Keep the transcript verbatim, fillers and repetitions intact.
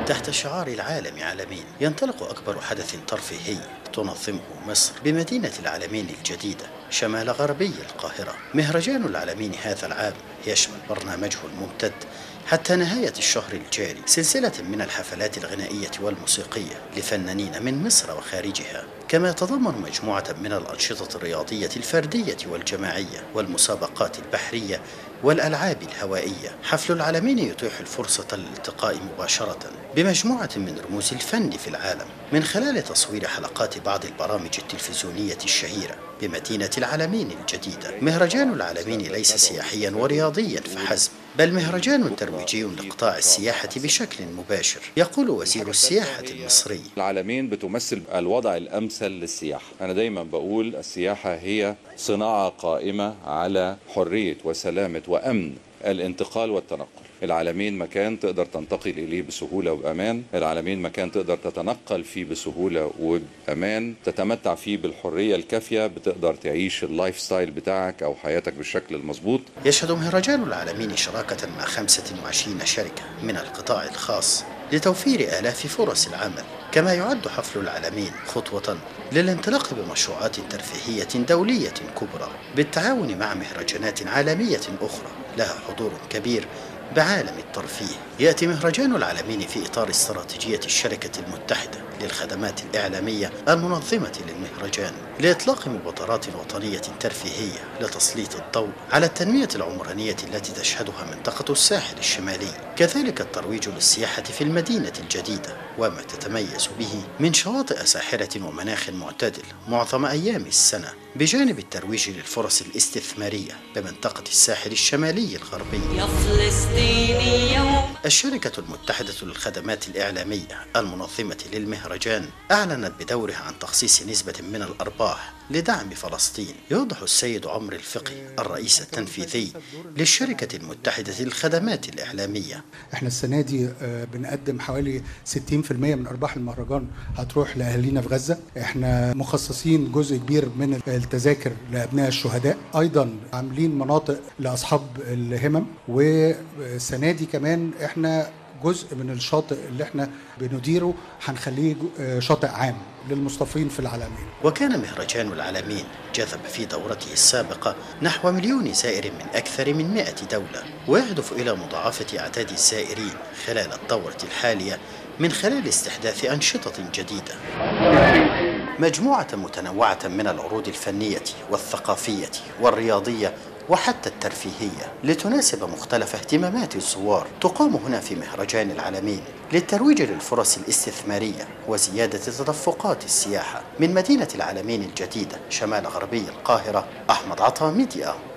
تحت شعار العالم عالمين ينطلق أكبر حدث ترفيهي تنظمه مصر بمدينة العالمين الجديدة شمال غربي القاهرة. مهرجان العالمين هذا العام يشمل برنامجه الممتد حتى نهاية الشهر الجاري سلسلة من الحفلات الغنائية والموسيقية لفنانين من مصر وخارجها، كما يتضمن مجموعة من الأنشطة الرياضية الفردية والجماعية والمسابقات البحرية والألعاب الهوائية. حفل العالمين يتيح الفرصة للالتقاء مباشرة بمجموعة من رموز الفن في العالم من خلال تصوير حلقات بعض البرامج التلفزيونية الشهيرة بمدينة العالمين الجديدة. مهرجان العالمين ليس سياحيا ورياضيا فحسب، بل مهرجان ترويجي لقطاع السياحة بشكل مباشر، يقول وزير السياحة المصري. العالمين بتمثل الوضع الأمثل للسياحة. أنا دايما بقول السياحة هي صناعة قائمة على حرية وسلامة وأمن الانتقال والتنقل. العالمين مكان تقدر تنتقل إليه بسهولة وبأمان، العالمين مكان تقدر تتنقل فيه بسهولة وبأمان، تتمتع فيه بالحرية الكافية، بتقدر تعيش اللايف ستايل بتاعك أو حياتك بالشكل المظبوط. يشهد مهرجان العالمين شراكة مع خمسة وعشرين شركة من القطاع الخاص لتوفير آلاف فرص العمل، كما يعد حفل العالمين خطوة للانطلاق بمشروعات ترفيهية دولية كبرى بالتعاون مع مهرجانات عالمية أخرى لها حضور كبير بعالم الترفيه. يأتي مهرجان العالمين في إطار استراتيجية الشركة المتحدة للخدمات الإعلامية المنظمة للمهرجان لإطلاق مبادرات وطنية ترفيهية لتسليط الضوء على التنمية العمرانية التي تشهدها منطقة الساحل الشمالي، كذلك الترويج للسياحة في المدينة الجديدة وما تتميز به من شواطئ ساحرة ومناخ معتدل معظم أيام السنة، بجانب الترويج للفرص الاستثمارية بمنطقة الساحل الشمالي الغربي. الشركة المتحدة للخدمات الإعلامية المنظمة للمهرجان أعلنت بدورها عن تخصيص نسبة من الأرباح لدعم فلسطين. يوضح السيد عمر الفقي الرئيس التنفيذي للشركة المتحدة للخدمات الإعلامية: احنا السنة دي بنقدم حوالي ستين بالمئة من أرباح المهرجان هتروح لأهالينا في غزة. احنا مخصصين جزء كبير من التذاكر لأبناء الشهداء، أيضا عاملين مناطق لأصحاب الهمم، والسنة دي كمان احنا جزء من الشاطئ اللي احنا بنديره هنخليه شاطئ عام للمصطفين في العالمين. وكان مهرجان العالمين جذب في دورته السابقة نحو مليون زائر من أكثر من مئة دولة، ويهدف إلى مضاعفة أعداد الزائرين خلال الدورة الحالية من خلال استحداث أنشطة جديدة. مجموعة متنوعة من العروض الفنية والثقافية والرياضية وحتى الترفيهية لتناسب مختلف اهتمامات الزوار تقام هنا في مهرجان العالمين للترويج للفرص الاستثمارية وزيادة تدفقات السياحة. من مدينة العالمين الجديدة شمال غربي القاهرة، أحمد عطا، ميديا.